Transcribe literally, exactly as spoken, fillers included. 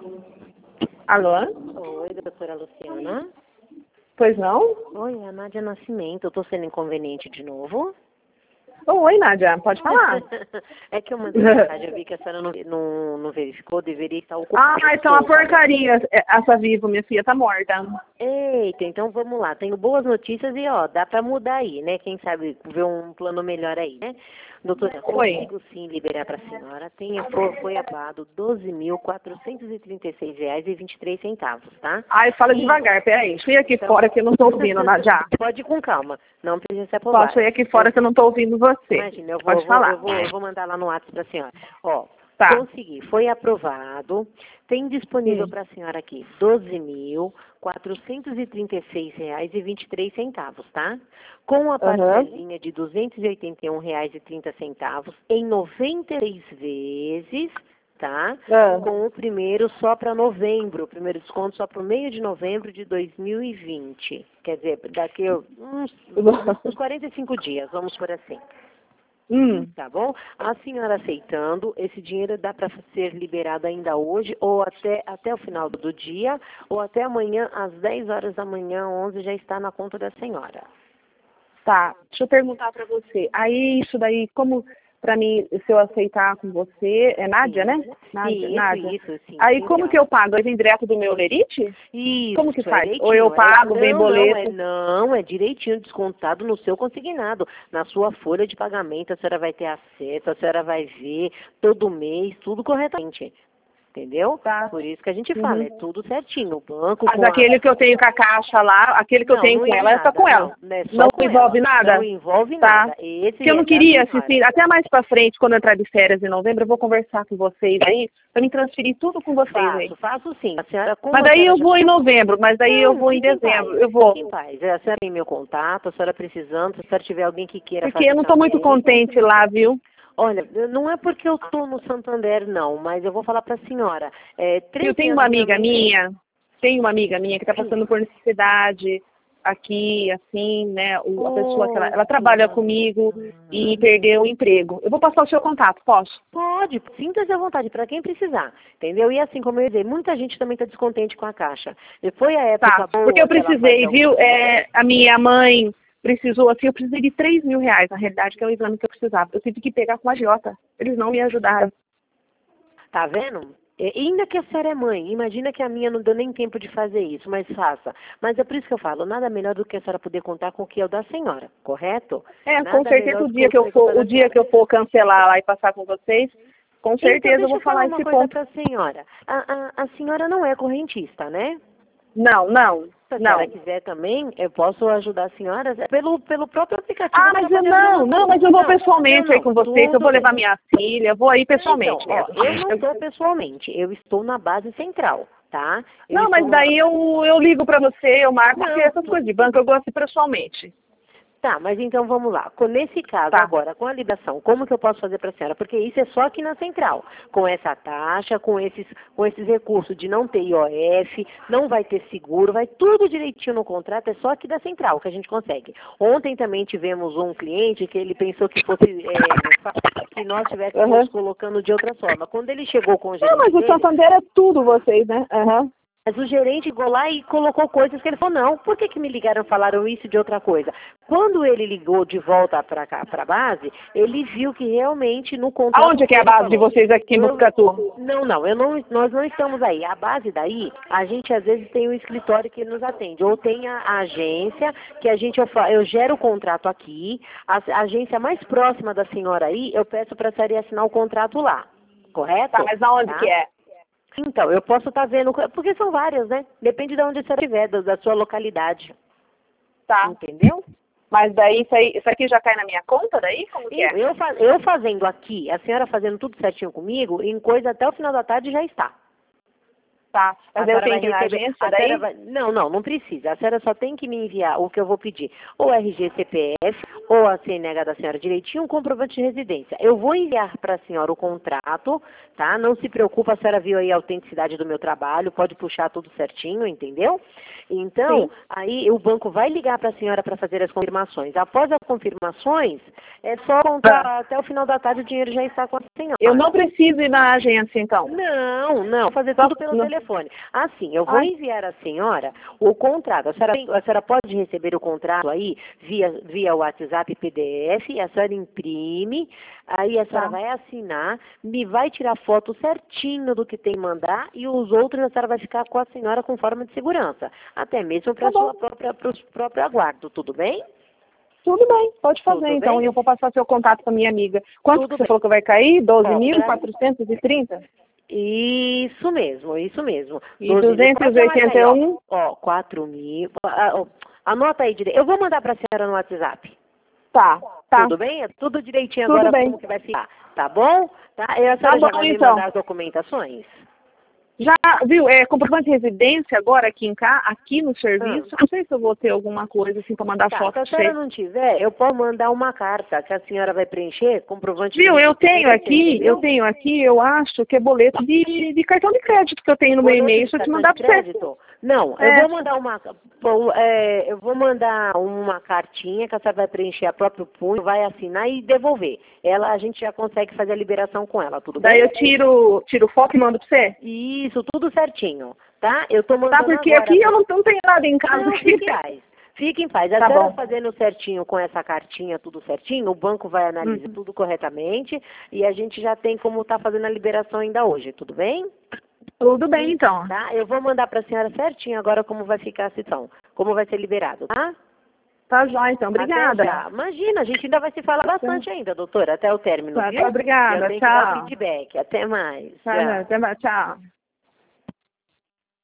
Alô? Oi, doutora Luciana. Pois não? Oi, é a Nádia Nascimento. Eu tô sendo inconveniente de novo? Oi, Nádia, pode falar. É que eu mandei mensagem, eu vi que a senhora não, não, não verificou, deveria estar ocupada. Ah, então a porcaria, essa Vivo, minha filha, tá morta. Eita, então vamos lá. Tenho boas notícias e, ó, dá pra mudar aí, né? Quem sabe ver um plano melhor aí, né? Doutora, Oi. consigo sim liberar pra senhora. Tem, foi, foi aprovado doze mil quatrocentos e trinta e seis reais e vinte e três centavos, tá? Ai, fala E- devagar, peraí. Deixa eu ir aqui Então- fora que eu não tô ouvindo, Nádia. Pode ir com calma, não precisa se afobar. Posso ir aqui fora que eu não tô ouvindo você. Imagina, eu vou, Pode eu vou, falar. eu vou, eu vou mandar lá no WhatsApp para a senhora. Ó, Tá. consegui, foi aprovado. Tem disponível Hum. para a senhora aqui doze mil quatrocentos e trinta e seis reais e vinte e três centavos, tá? Com a parcelinha de duzentos e oitenta e um reais e trinta centavos em noventa e seis vezes, tá? Ah. Com o primeiro só para novembro, o primeiro desconto só para o meio de novembro de dois mil e vinte. Quer dizer, daqui a uns, uns quarenta e cinco dias, vamos por assim. Hum. Tá bom? A senhora aceitando, esse dinheiro dá para ser liberado ainda hoje, ou até, até o final do dia, ou até amanhã, às dez horas da manhã, onze, já está na conta da senhora. Tá, deixa eu perguntar pra você. Aí, isso daí, como pra mim, se eu aceitar com você, é Nádia, né? Nádia, Isso, Nádia. isso, sim. Aí, sim, como senhora. que eu pago? Aí vem direto do meu lerite? Isso, Como que é faz? direitinho. Ou eu pago, é, vem não, boleto? Não, é, não, é direitinho descontado no seu consignado. Na sua folha de pagamento, a senhora vai ter acesso, a senhora vai ver todo mês, tudo corretamente. Entendeu? Tá. Por isso que a gente Uhum. fala, é tudo certinho. O banco Mas com a- aquele que eu tenho com a caixa lá, aquele que eu Não, tenho não com envolve ela, é só nada, com ela. Não, é só Não com envolve ela. nada? Não envolve Tá. nada. Esse Porque eu não é da queria senhora. assistir, até mais pra frente, quando eu entrar de férias em novembro, eu vou conversar com vocês aí, pra me transferir tudo com vocês aí. Faço, faço sim. A senhora, como Mas a daí senhora eu já- vou em novembro, mas daí eu Não, vou em fique em dezembro, paz, eu vou. Fique em paz. A senhora tem meu contato, a senhora precisando, se a senhora tiver alguém que queira Porque fazer eu não tô muito também. contente lá, viu? Olha, não é porque eu estou no Santander, não, mas eu vou falar para a senhora. É, três Eu tenho dias uma da minha amiga mãe- minha, tenho uma amiga minha que está passando por necessidade aqui, assim, né? O, a pessoa que ela, ela trabalha comigo e perdeu o emprego. Eu vou passar o seu contato, posso? Pode, sinta-se à vontade, para quem precisar, entendeu? E assim, como eu ia dizer, muita gente também está descontente com a Caixa. E foi a época Tá, boa porque eu que ela precisei, fazia o- viu? É, a minha mãe precisou, assim, eu precisei de três mil reais, na realidade, que é o exame que eu precisava. Eu tive que pegar com a agiota. Eles não me ajudaram. Tá vendo? E ainda que a senhora é mãe, imagina que a minha não deu nem tempo de fazer isso, mas faça. Mas é por isso que eu falo, nada melhor do que a senhora poder contar com o que é o da senhora, correto? É, Nada com certeza melhor o do dia que eu o for, da o dia que eu for cancelar lá e passar com vocês, com Então, certeza deixa eu vou eu falar falar uma esse coisa ponto. para a senhora. A, a, a senhora não é correntista, né? Não, não, Se a não. senhora quiser também, eu posso ajudar a senhora pelo, pelo próprio aplicativo. Ah, a mas senhora eu pode abrir não, uma não, mas eu vou Não, pessoalmente não, aí com você, que eu tudo vou levar bem. minha filha, eu vou aí pessoalmente Então, ó, mesmo. eu não estou pessoalmente, eu estou na base central, tá? Eu Não, estou mas numa- daí eu, eu ligo pra você, eu marco, Não, porque essas tu- coisas de banco eu gosto de ir pessoalmente. Tá, mas então vamos lá. Com- Nesse caso Tá. agora, com a liberação, como que eu posso fazer para a senhora? Porque isso é só aqui na central. Com essa taxa, com esses, com esses recursos de não ter I O F, não vai ter seguro, vai tudo direitinho no contrato, é só aqui da central que a gente consegue. Ontem também tivemos um cliente que ele pensou que fosse é, fa- que nós estivéssemos Aham. colocando de outra forma. Quando ele chegou com o Não, gerente mas o dele, Santander é tudo vocês, né? Aham. mas o gerente chegou lá e colocou coisas que ele falou, não, por que, que me ligaram e falaram isso de outra coisa? Quando ele ligou de volta para cá, para a base, ele viu que realmente no contrato... Aonde que é a ele base de falou, vocês aqui em eu- Botucatu? Não, não, eu não, nós não estamos aí. A base daí, a gente às vezes tem um escritório que nos atende, ou tem a, a agência, que a gente, eu, fa- eu gero o contrato aqui, a, a agência mais próxima da senhora aí, eu peço para a senhora ir assinar o contrato lá, correto? Tá, mas aonde Tá? que é? Então, eu posso estar vendo, porque são várias, né? Depende de onde a senhora estiver, da, da sua localidade. Tá. Entendeu? Mas daí isso, aí, isso aqui já cai na minha conta daí? Como que é? Eu, fa- eu fazendo aqui, a senhora fazendo tudo certinho comigo, em coisa até o final da tarde já está. Tá. Mas eu A senhora tenho vai que ir na receber. agência A daí? senhora vai, não, não, não precisa. A senhora só tem que me enviar o que eu vou pedir. Ou R G C P F, ou a C N H da senhora direitinho, um comprovante de residência. Eu vou enviar para a senhora o contrato, tá? Não se preocupa, a senhora viu aí a autenticidade do meu trabalho, pode puxar tudo certinho, entendeu? Então, Sim. aí o banco vai ligar para a senhora para fazer as confirmações. Após as confirmações, é só contar Tá. até o final da tarde o dinheiro já está com a senhora. Eu não preciso ir na agência, então. Não, não, vou fazer Só tudo pelo no- telefone. Assim, eu vou Ai, enviar à senhora o contrato. A senhora, tem- a senhora pode receber o contrato aí via, via WhatsApp P D F, a senhora imprime, aí a senhora tá. vai assinar, me vai tirar foto certinho do que tem que mandar e os outros a senhora vai ficar com a senhora com forma de segurança, até mesmo para Tá a sua bom. própria, pro próprio aguardo, tudo bem? Tudo bem, pode fazer. Tudo Então, bem? e eu vou passar seu contato com a minha amiga. Quanto Tudo que você bem. falou que vai cair? doze Ó, mil pra- quatrocentos e trinta Isso mesmo, isso mesmo. E doze mil. duzentos e Passa mais oitenta aí, e ó. um Ó, quatro mil. Ah, ó, anota aí direito. Eu vou mandar para a senhora no WhatsApp. Tá, tá. Tudo bem? É tudo direitinho Tudo agora bem. como que vai ficar. Tá bom? Tá? E a Tá senhora já bom, vai me então. mandar as documentações? Já, viu, é comprovante de residência agora aqui em cá, aqui no serviço. Ah. Não sei se eu vou ter alguma coisa assim para mandar Tá, foto se a pra senhora você. não tiver, eu posso mandar uma carta que a senhora vai preencher, comprovante de Viu, eu tenho residência, aqui, entendeu? eu tenho aqui, eu acho que é boleto de, de cartão de crédito que eu tenho no meu Boleto e-mail. de Deixa eu te cartão mandar de para você. crédito? Não, eu É, vou mandar uma, bom, é, eu vou mandar uma cartinha que a senhora vai preencher a próprio punho, vai assinar e devolver. Ela, a gente já consegue fazer a liberação com ela, tudo daí bem? eu tiro, tiro foto e mando para você. Isso, tudo certinho, tá? Eu tô mandando Tá, porque agora. aqui eu não, não tenho nada em casa. Não, aqui. fique em paz. Fique em paz. A Tá senhora bom. fazendo certinho com essa cartinha, tudo certinho, o banco vai analisar Uhum. tudo corretamente e a gente já tem como tá fazendo a liberação ainda hoje, tudo bem? Tudo bem, então. Tá? Eu vou mandar para a senhora certinho agora como vai ficar a situação, como vai ser liberado, tá? Tá jóia, então. Obrigada. Até já. Imagina, a gente ainda vai se falar bastante ainda, doutora, até o término, Tá, viu? tá, obrigada. Eu tenho que dar Tchau. feedback. Até mais. Tá, Tchau. até mais. Tchau.